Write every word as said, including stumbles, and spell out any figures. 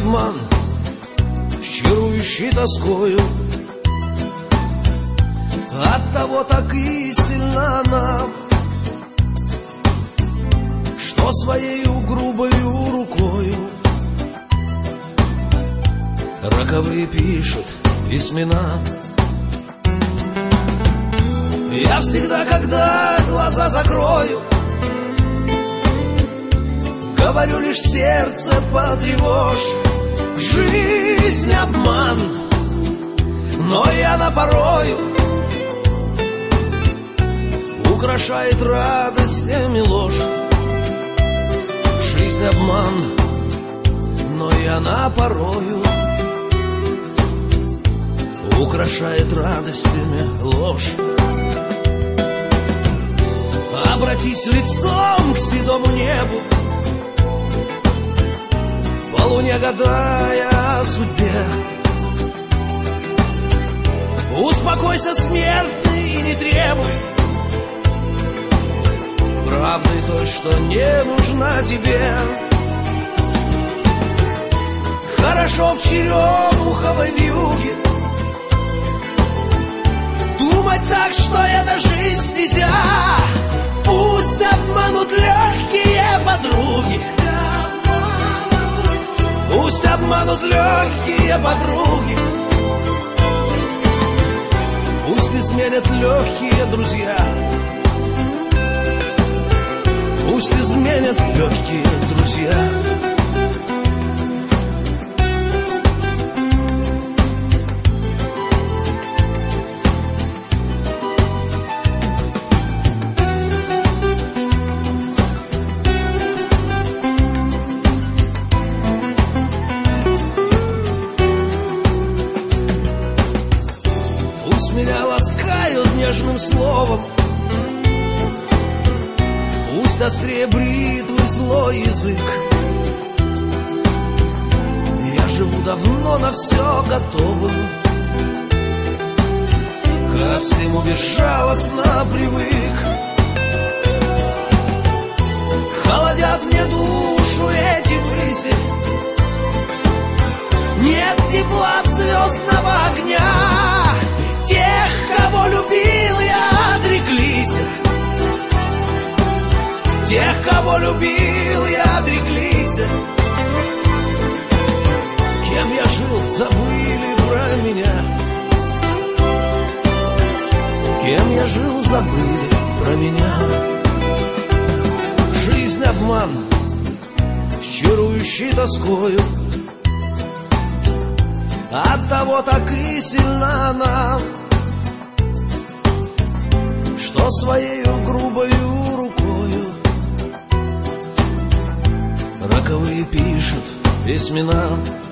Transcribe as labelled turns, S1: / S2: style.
S1: обман с чарующей тоскою. Оттого так и сильна она, что своею грубою рукою роковые пишет письмена. Я всегда, когда глаза закрою, говорю лишь сердце потревожь. Жизнь обман, но и она порою украшает радостями ложь. Жизнь обман, но и она порою украшает радостями ложь. Обратись лицом к седому небу, полуня гадая о судьбе. Успокойся, смертный, и не требуй правды той, что не нужна тебе. Хорошо в черемуховой вьюге думать так, что это жизнь нельзя. Пусть обманут легкие подруги, пусть обманут легкие подруги, пусть изменят легкие друзья, пусть изменят легкие друзья. Меня ласкают нежным словом, пусть острее бритвы злой язык. Я живу давно на все готовым, ко всему безжалостно привык. Холодят мне душу эти выси, нет тепла звездного огня. Тех, кого любил я, отреклись. Тех, кого любил я, отреклись. Кем я жил, забыли про меня. Кем я жил, забыли про меня. Жизнь обман с чарующей тоскою, оттого так и сильна она, что своею грубою рукою роковые пишет письмена.